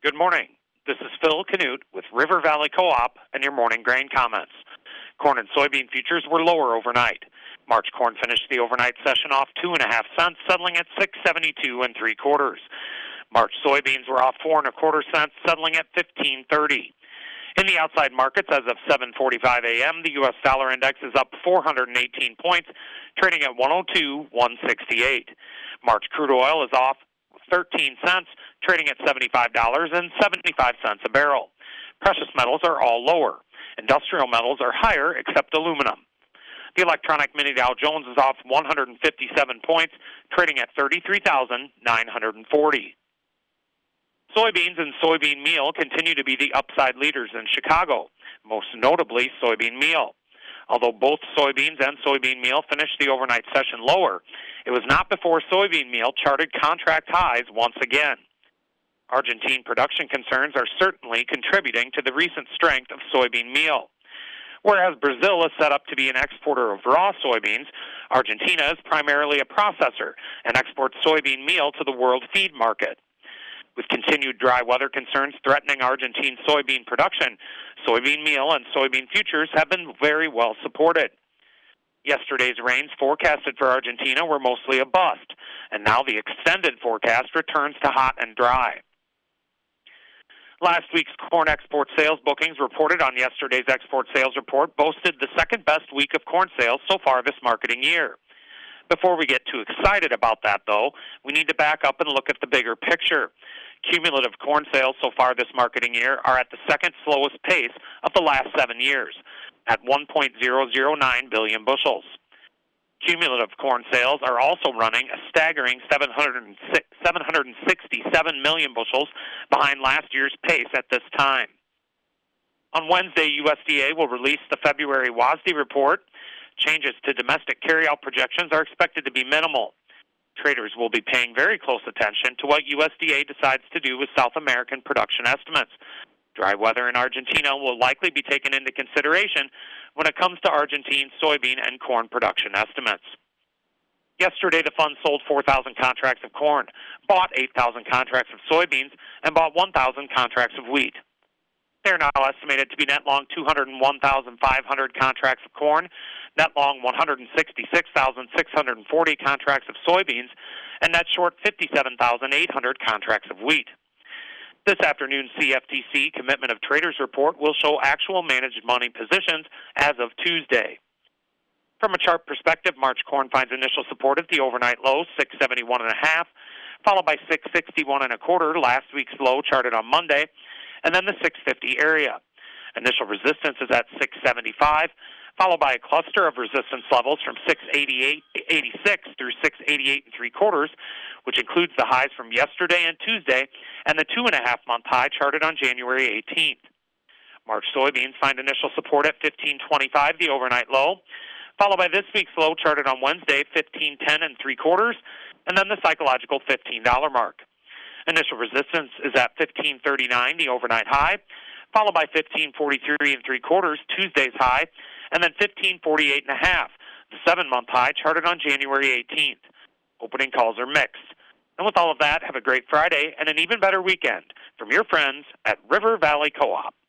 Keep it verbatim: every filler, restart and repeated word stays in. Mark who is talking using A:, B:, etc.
A: Good morning. This is Phil Canute with River Valley Co-op and your morning grain comments. Corn and soybean futures were lower overnight. March corn finished the overnight session off two and a half cents, settling at six seventy-two and three quarters. March soybeans were off four and a quarter cents, settling at fifteen thirty. In the outside markets, as of seven forty-five a.m., the U S dollar index is up four hundred eighteen points, trading at one oh two one sixty-eight. March crude oil is off thirteen cents, trading at seventy-five dollars and seventy-five cents a barrel. Precious metals are all lower. Industrial metals are higher, except aluminum. The electronic mini Dow Jones is off one hundred fifty-seven points, trading at thirty-three thousand nine hundred forty. Soybeans and soybean meal continue to be the upside leaders in Chicago, most notably soybean meal. Although both soybeans and soybean meal finished the overnight session lower, it was not before soybean meal charted contract highs once again. Argentine production concerns are certainly contributing to the recent strength of soybean meal. Whereas Brazil is set up to be an exporter of raw soybeans, Argentina is primarily a processor and exports soybean meal to the world feed market. With continued dry weather concerns threatening Argentine soybean production, soybean meal and soybean futures have been very well supported. Yesterday's rains forecasted for Argentina were mostly a bust, and now the extended forecast returns to hot and dry. Last week's corn export sales bookings reported on yesterday's export sales report boasted the second best week of corn sales so far this marketing year. Before we get too excited about that, though, we need to back up and look at the bigger picture. Cumulative corn sales so far this marketing year are at the second slowest pace of the last seven years, at one point zero zero nine billion bushels. Cumulative corn sales are also running a staggering seven hundred sixty-seven million bushels behind last year's pace at this time. On Wednesday, U S D A will release the February W A S D report. Changes to domestic carryout projections are expected to be minimal. Traders will be paying very close attention to what U S D A decides to do with South American production estimates. Dry weather in Argentina will likely be taken into consideration when it comes to Argentine soybean and corn production estimates. Yesterday, the fund sold four thousand contracts of corn, bought eight thousand contracts of soybeans, and bought one thousand contracts of wheat. They are now estimated to be net long two hundred one thousand five hundred contracts of corn, net long one hundred sixty-six thousand six hundred forty contracts of soybeans, and net short fifty-seven thousand eight hundred contracts of wheat. This afternoon's C F T C Commitment of Traders report will show actual managed money positions as of Tuesday. From a chart perspective, March corn finds initial support at the overnight low, six seventy-one and a half, followed by six sixty-one and a quarter, last week's low charted on Monday, and then the six fifty area. Initial resistance is at six seventy-five, followed by a cluster of resistance levels from six eighty-eight eighty-six through six eighty-eight and three quarters, which includes the highs from yesterday and Tuesday, and the two and a half month high charted on January eighteenth. March soybeans find initial support at fifteen twenty-five, the overnight low, followed by this week's low charted on Wednesday, fifteen ten and three quarters, and then the psychological fifteen dollar mark. Initial resistance is at fifteen thirty-nine, the overnight high, followed by fifteen forty-three and three quarters, Tuesday's high, and then fifteen forty-eight and a half, the seven month high charted on January eighteenth. Opening calls are mixed. And with all of that, have a great Friday and an even better weekend from your friends at River Valley Co-op.